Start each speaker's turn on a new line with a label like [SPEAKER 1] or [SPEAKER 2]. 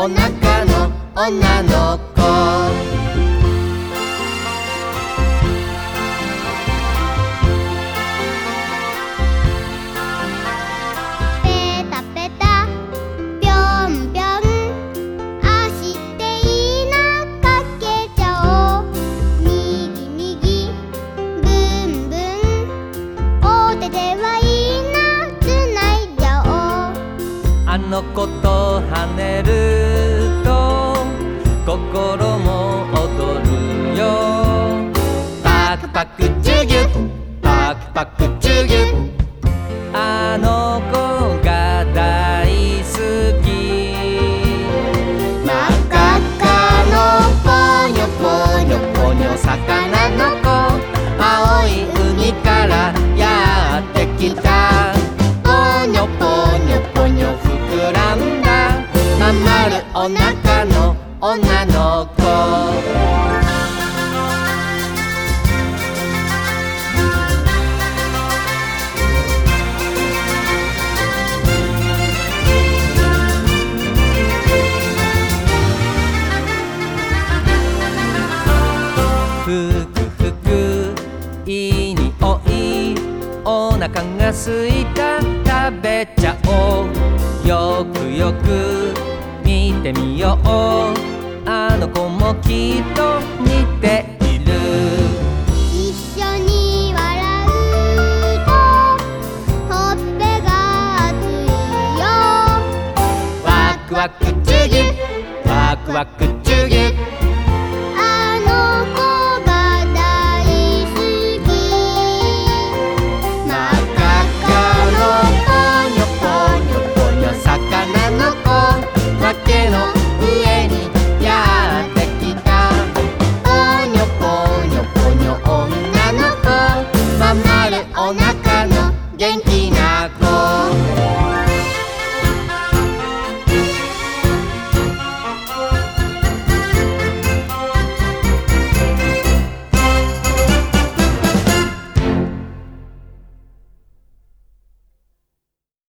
[SPEAKER 1] お腹の女の子。
[SPEAKER 2] ペタペタぴょんぴょんあしていなかけちゃおう。みぎみぎぶんぶんおててはいいなつないじゃおう。
[SPEAKER 1] あの子と跳ねると心も踊るよ。パクパクチュギュパクパクチュギュ、あの子が大好き。真っ赤っかのぽにょぽにょぽにょ魚の子、青い海からやってきた。ぽにょぽにょぽにょ膨らんだまん丸お腹の女の子。ふくふくいいにおい、お腹がすいた食べちゃおう。よくよく見てみよう、あの子もきっと似ている。
[SPEAKER 2] 一緒に笑うとほっぺが熱いよ。
[SPEAKER 1] ワクワクチュギュワクワクチュギュ、